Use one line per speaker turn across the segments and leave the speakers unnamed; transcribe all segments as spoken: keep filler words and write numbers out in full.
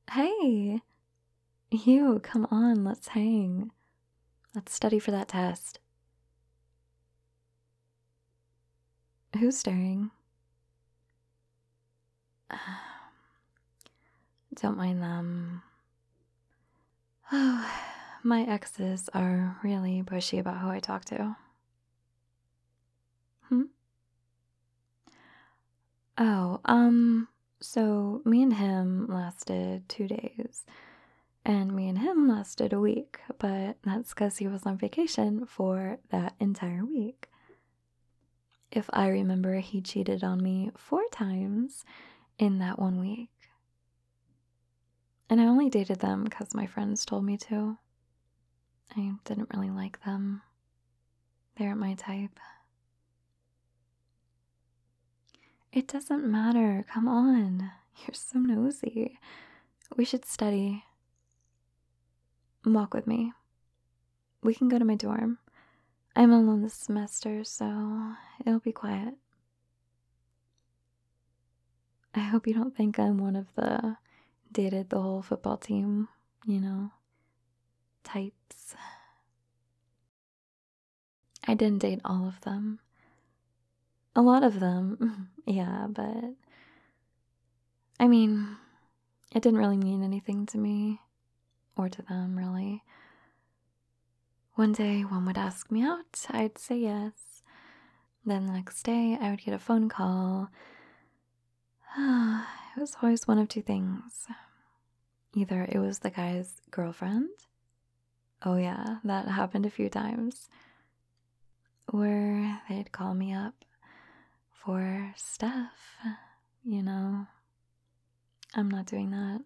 Hey, you, come on, let's hang. Let's study for that test. Who's staring? Don't mind them. Oh, my exes are really pushy about who I talk to. Hmm? Oh, um, so me and him lasted two days, and me and him lasted a week, but that's because he was on vacation for that entire week. If I remember, he cheated on me four times in that one week. And I only dated them because my friends told me to. I didn't really like them. They aren't my type. It doesn't matter. Come on. You're so nosy. We should study. Walk with me. We can go to my dorm. I'm alone this semester, so it'll be quiet. I hope you don't think I'm one of the dated the whole football team, you know, types. I didn't date all of them. A lot of them, yeah, but I mean, it didn't really mean anything to me, or to them, really. One day, one would ask me out, I'd say yes. Then the next day, I would get a phone call. It was always one of two things. Either it was the guy's girlfriend. Oh, yeah, that happened a few times. Or they'd call me up for stuff, you know. I'm not doing that.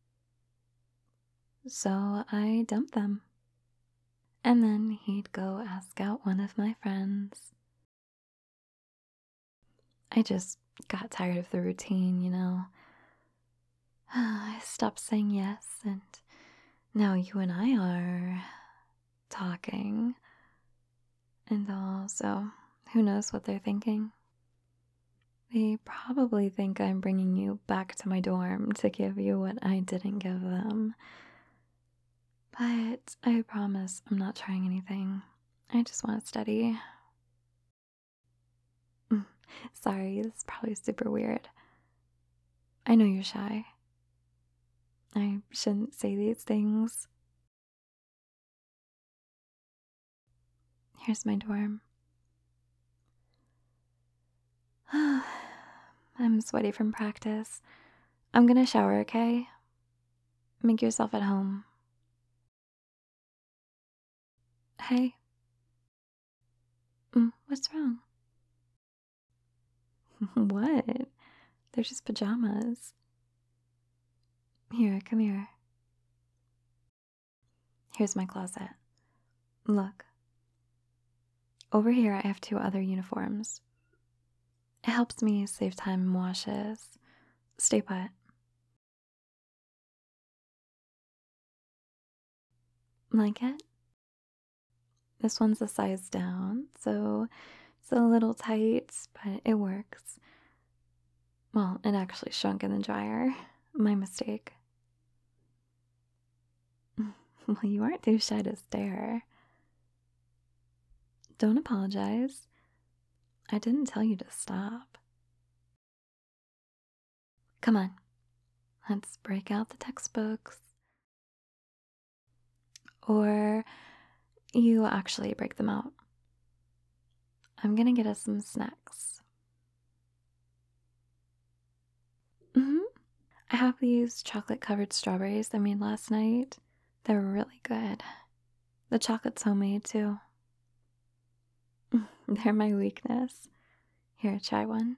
So I dumped them. And then he'd go ask out one of my friends. I just got tired of the routine, you know. I stopped saying yes, and now you and I are talking and all, so who knows what they're thinking. They probably think I'm bringing you back to my dorm to give you what I didn't give them. But I promise I'm not trying anything. I just want to study. Sorry, this is probably super weird. I know you're shy. I shouldn't say these things. Here's my dorm. I'm sweaty from practice. I'm gonna shower, okay? Make yourself at home. Hey. Mm, what's wrong? What? They're just pajamas. Here, come here. Here's my closet. Look. Over here, I have two other uniforms. It helps me save time in washes. Stay put. Like it? This one's a size down, so it's a little tight, but it works. Well, it actually shrunk in the dryer. My mistake. Well, you aren't too shy to stare. Don't apologize. I didn't tell you to stop. Come on, let's break out the textbooks. Or you actually break them out. I'm gonna get us some snacks. Mm-hmm. I have these chocolate covered strawberries I made last night. They're really good. The chocolate's homemade too. They're my weakness. Here, try one.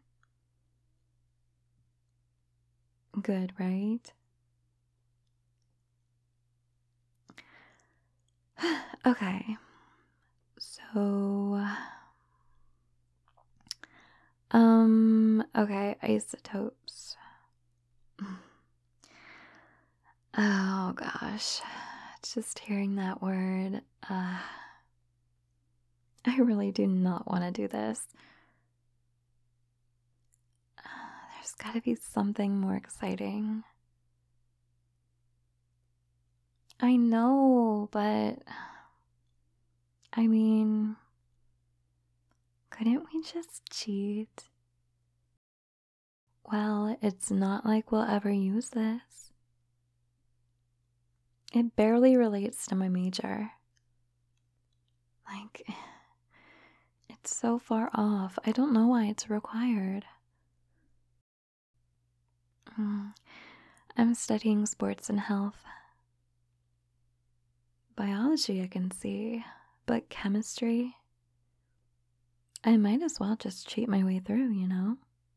Good, right? Okay. So, um, okay, isotopes. Oh gosh, just hearing that word, uh, I really do not want to do this. Uh, there's gotta be something more exciting. I know, but I mean, couldn't we just cheat? Well, it's not like we'll ever use this. It barely relates to my major. Like, it's so far off. I don't know why it's required. Mm, I'm studying sports and health. Biology, I can see, but chemistry? I might as well just cheat my way through, you know?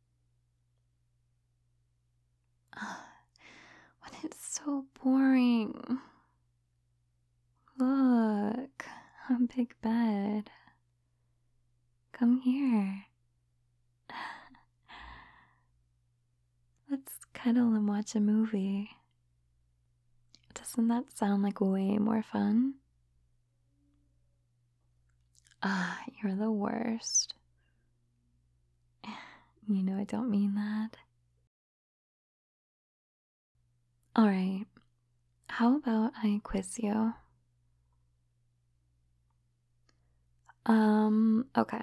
But it's so boring. Look, a big bed. Come here. Let's cuddle and watch a movie. Doesn't that sound like way more fun? Ah, you're the worst. You know I don't mean that. Alright, how about I quiz you? Um, okay.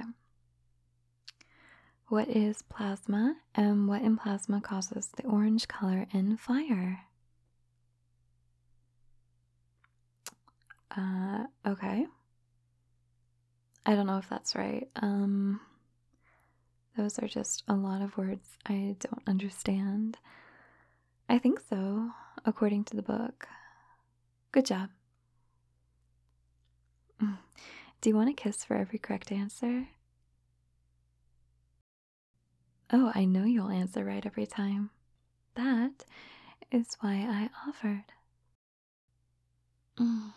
What is plasma and what in plasma causes the orange color in fire? Uh, okay. I don't know if that's right. Um, those are just a lot of words I don't understand. I think so, according to the book. Good job. Mm. Do you want a kiss for every correct answer? Oh, I know you'll answer right every time. That is why I offered. Mm.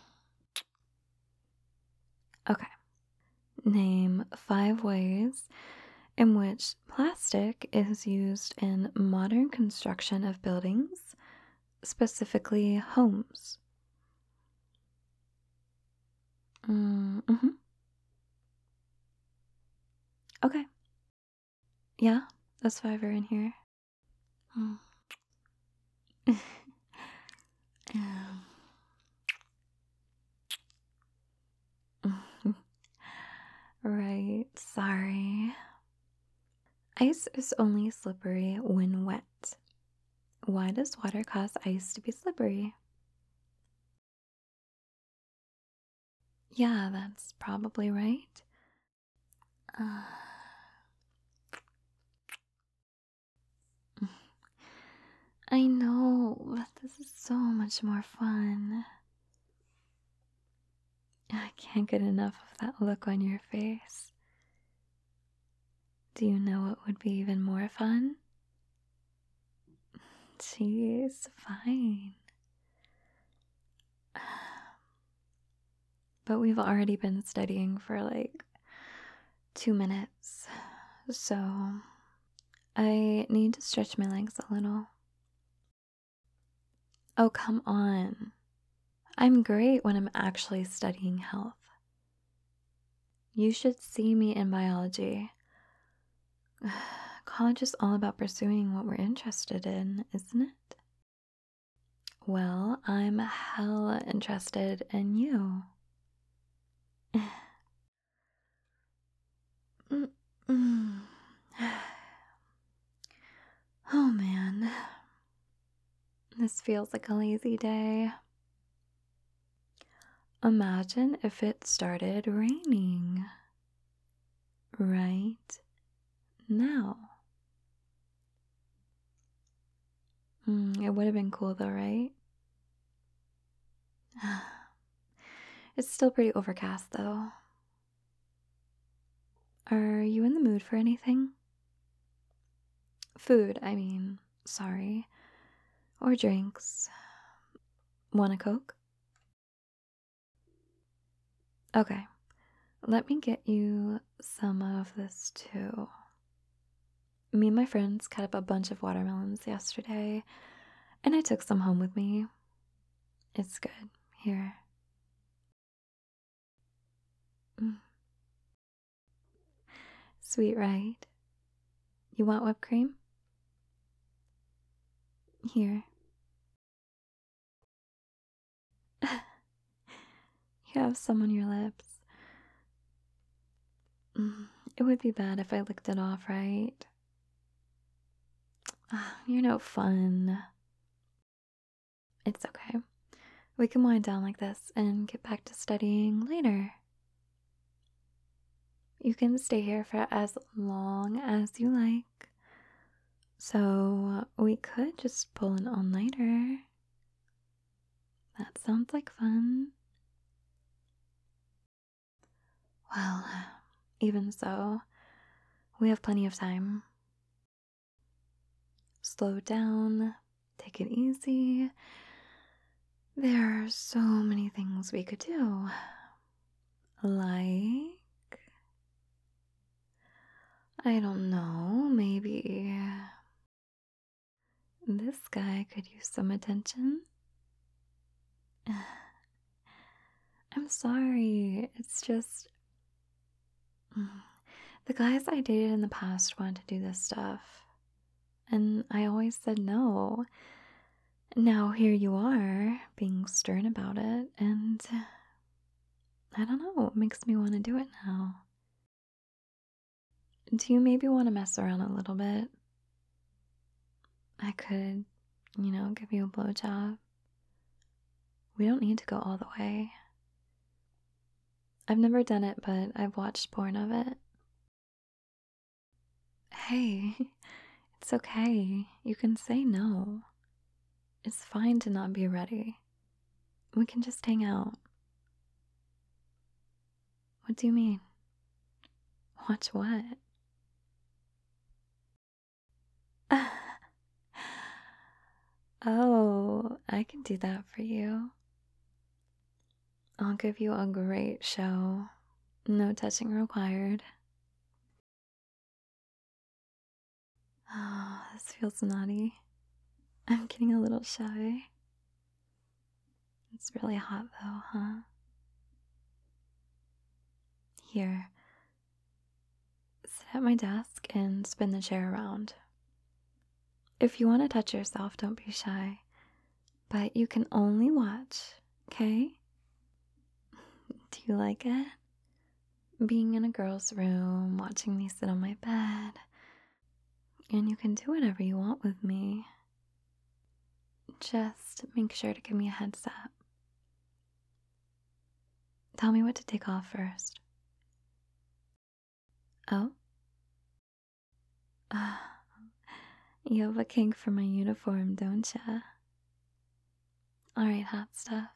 Okay. Name five ways in which plastic is used in modern construction of buildings, specifically homes. Mm-hmm. Okay. Yeah, those five are in here. Mm. Um, right, sorry. Ice is only slippery when wet. Why does water cause ice to be slippery? Yeah, that's probably right. Uh, I know, but this is so much more fun. I can't get enough of that look on your face. Do you know what would be even more fun? Jeez, fine. But we've already been studying for like two minutes, so I need to stretch my legs a little. Oh, come on. I'm great when I'm actually studying health. You should see me in biology. College is all about pursuing what we're interested in, isn't it? Well, I'm hella interested in you. Oh man, this feels like a lazy day. Imagine if it started raining right now. Mm, it would have been cool though, right? It's still pretty overcast though. Are you in the mood for anything? Food, I mean, sorry. Or drinks. Want a Coke? Okay, let me get you some of this too. Me and my friends cut up a bunch of watermelons yesterday, and I took some home with me. It's good. Here. Mm. Sweet, right? You want whipped cream? Here. You have some on your lips. Mm, It would be bad if I licked it off, right? Ah, You're no fun. It's okay. We can wind down like this and get back to studying later. You can stay here for as long as you like. So we could just pull an all-nighter. That sounds like fun. Well, even so, we have plenty of time. Slow down, take it easy. There are so many things we could do. Like, I don't know, maybe this guy could use some attention. I'm sorry, it's just mm, the guys I dated in the past wanted to do this stuff, and I always said no. Now here you are, being stern about it, and I don't know, it makes me want to do it now. Do you maybe want to mess around a little bit? I could, you know, give you a blowjob. We don't need to go all the way. I've never done it, but I've watched porn of it. Hey, it's okay. You can say no. It's fine to not be ready. We can just hang out. What do you mean? Watch what? Oh, I can do that for you. I'll give you a great show. No touching required. Oh, this feels naughty. I'm getting a little shy. It's really hot though, huh? Here, sit at my desk and spin the chair around. If you want to touch yourself, don't be shy. But you can only watch, okay? Do you like it? Being in a girl's room, watching me sit on my bed. And you can do whatever you want with me. Just make sure to give me a heads up. Tell me what to take off first. Oh? Uh, you have a kink for my uniform, don't ya? Alright, hot stuff.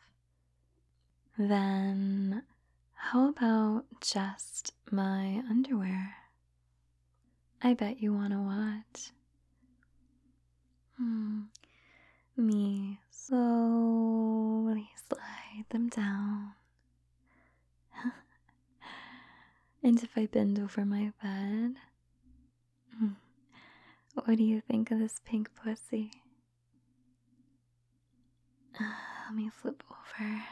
Then, how about just my underwear? I bet you want to watch. Hmm. Me slowly slide them down. And if I bend over my bed, hmm, what do you think of this pink pussy? Let me flip over.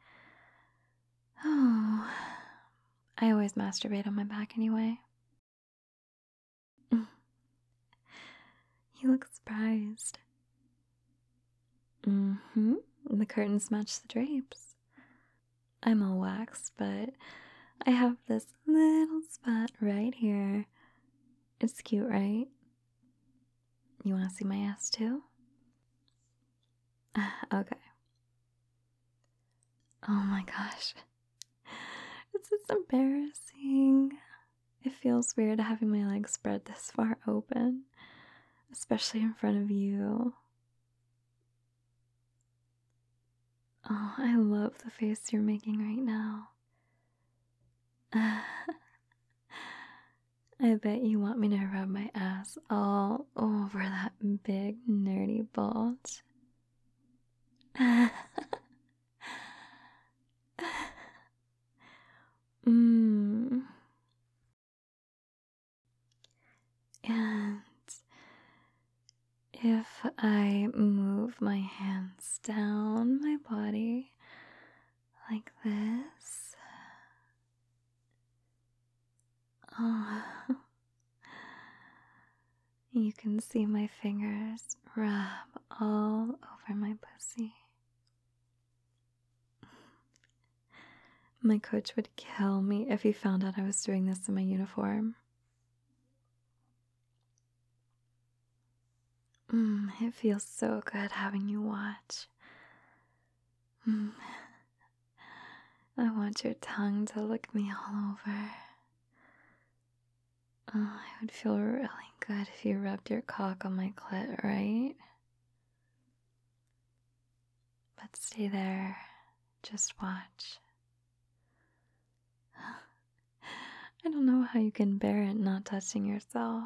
Oh, I always masturbate on my back anyway. You look surprised. Mm-hmm. The curtains match the drapes. I'm all waxed, but I have this little spot right here. It's cute, right? You want to see my ass too? Okay. Oh my gosh. It's just embarrassing. It feels weird having my legs spread this far open, especially in front of you. Oh, I love the face you're making right now. I bet you want me to rub my ass all over that big nerdy bulge. Mmm. And if I move my hands down my body like this, oh, you can see my fingers rub all over my pussy. My coach would kill me if he found out I was doing this in my uniform. Mm, it feels so good having you watch. Mm. I want your tongue to lick me all over. Oh, it would feel really good if you rubbed your cock on my clit, right? But stay there. Just watch. I don't know how you can bear it not touching yourself.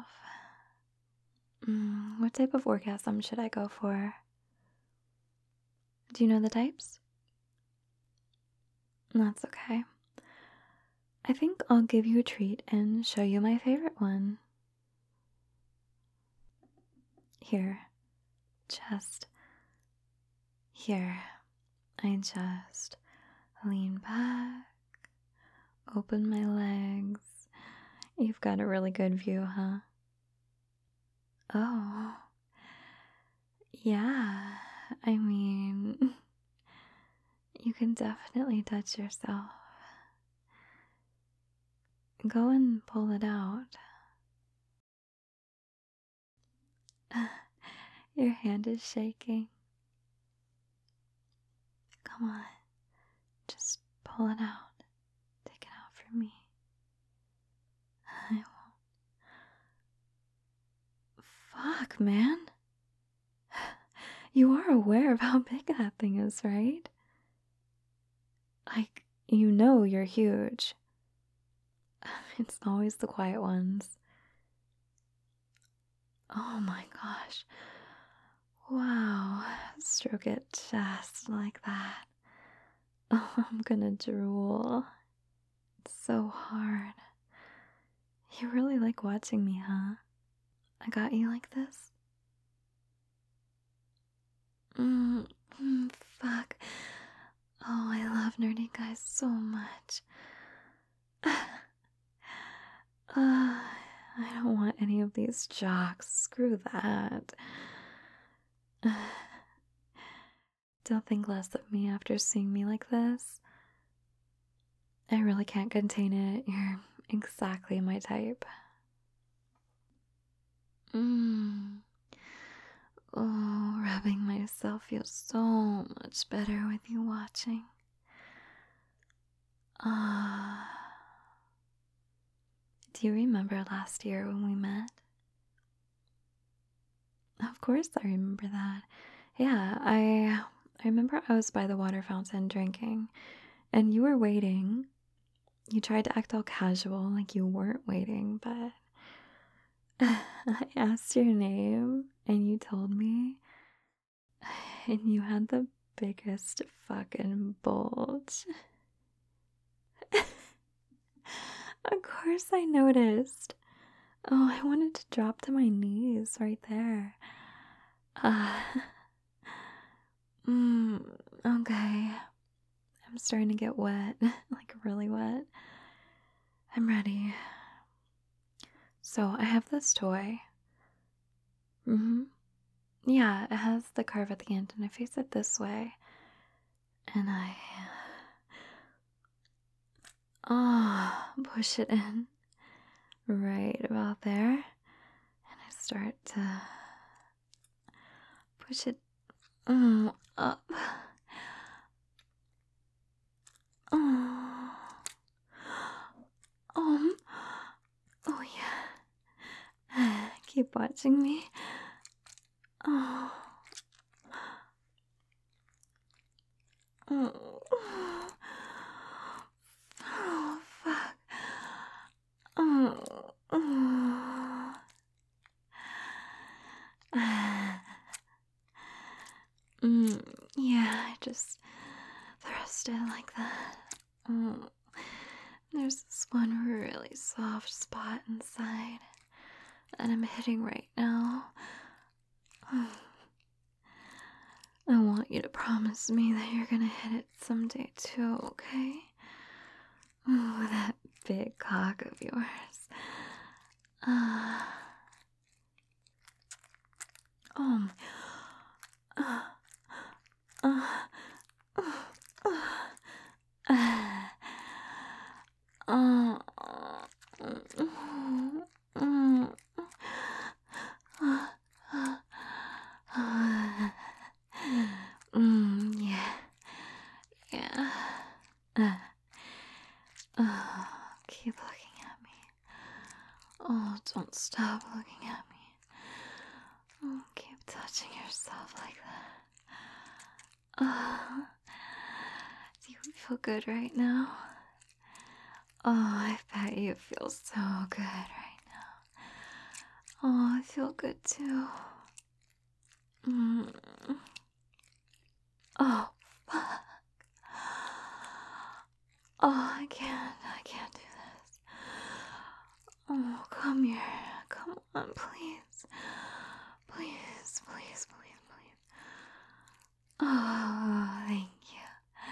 Mm, what type of orgasm should I go for? Do you know the types? That's okay. I think I'll give you a treat and show you my favorite one. Here. Just here. I just lean back, open my legs. You've got a really good view, huh? Oh. Yeah. I mean, you can definitely touch yourself. Go and pull it out. Your hand is shaking. Come on. Just pull it out. Take it out for me. I won't. Fuck, man. You are aware of how big that thing is, right? Like, you know you're huge. It's always the quiet ones. Oh my gosh. Wow. Stroke it just like that. Oh, I'm gonna drool. It's so hard. You really like watching me, huh? I got you like this? Mm, mm, fuck. Oh, I love nerdy guys so much. uh, I don't want any of these jocks. Screw that. Don't think less of me after seeing me like this. I really can't contain it. You're exactly my type. Mm. Oh, rubbing myself feels so much better with you watching. Ah. Do you remember last year when we met? Of course I remember that. Yeah, I I remember I was by the water fountain drinking, and you were waiting. You tried to act all casual, like you weren't waiting, but I asked your name, and you told me, and you had the biggest fucking bulge. Of course I noticed. Oh, I wanted to drop to my knees right there. Uh, mm, okay. I'm starting to get wet, like really wet. I'm ready. So I have this toy. Mm-hmm. Yeah, it has the curve at the end, and I face it this way. And I... Oh, push it in. Right about there. And I start to push it mm, up. Oh. Um. Oh, yeah. Keep watching me. Oh. Oh. Oh, fuck. Oh. Oh. Mm, yeah, I just thrust it like that. Oh. There's this one really soft spot inside that I'm hitting right now. I want you to promise me that you're gonna hit it someday too, okay? Oh, that big cock of yours. Uh, um, uh, uh, uh, uh, uh. stop looking at me. Oh, keep touching yourself like that. Uh, do you feel good right now? Oh, I bet you feel so good right now. Oh, I feel good too. Mm. Oh, fuck. Oh, I can't. I can't do this. Oh, come here. Come on, please. Please, please, please, please. Oh, thank you.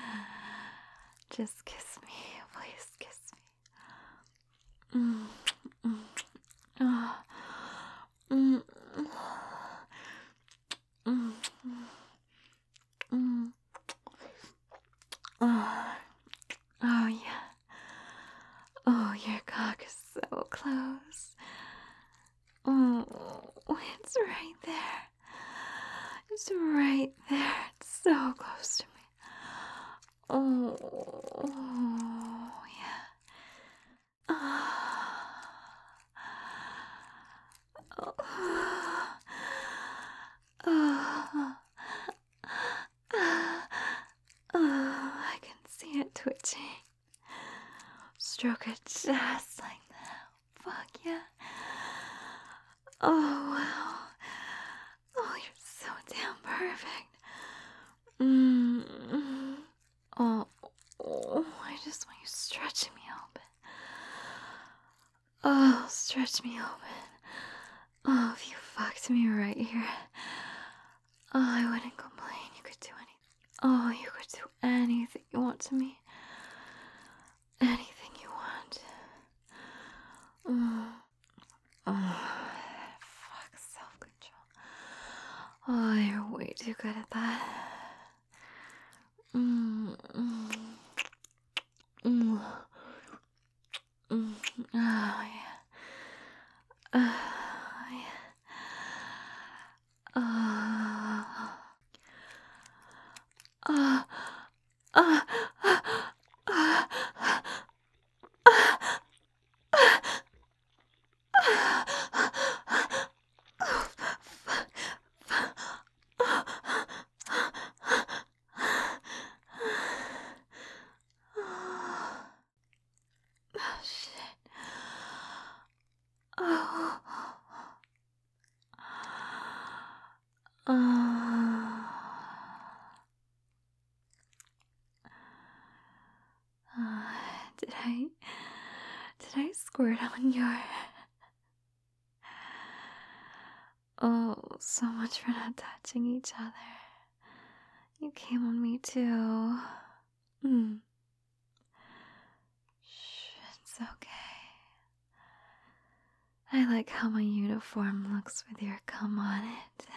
Just kiss me. Please kiss me. Mm, mm, oh, mm, mm, mm, oh, oh, yeah. Oh, your cock is so close. Oh, it's right there. It's right there. It's so close to me. Oh, oh yeah. Ah. Oh. Oh. Oh, I can see it twitching. Stroke it just like that. Fuck yeah. Oh, wow. Oh, you're so damn perfect. Mm. Oh, oh, I just want you stretching me open. Oh, stretch me open. Oh, if you fucked me right here, oh, I wouldn't complain. You could do anything. Oh, you could do anything you want to me. Anything you want. Oh, oh, fuck, self-control. Oh, you're way too good at that. Mm, mm, mm, mm. Oh, yeah. Oh, yeah. Oh. Uh, uh, uh, uh, Oh shit. Oh. Uh, uh, did I did I squirt on your Oh, so much for not touching each other. You came on me too. Mm. Shh, it's okay. I like how my uniform looks with your cum on it.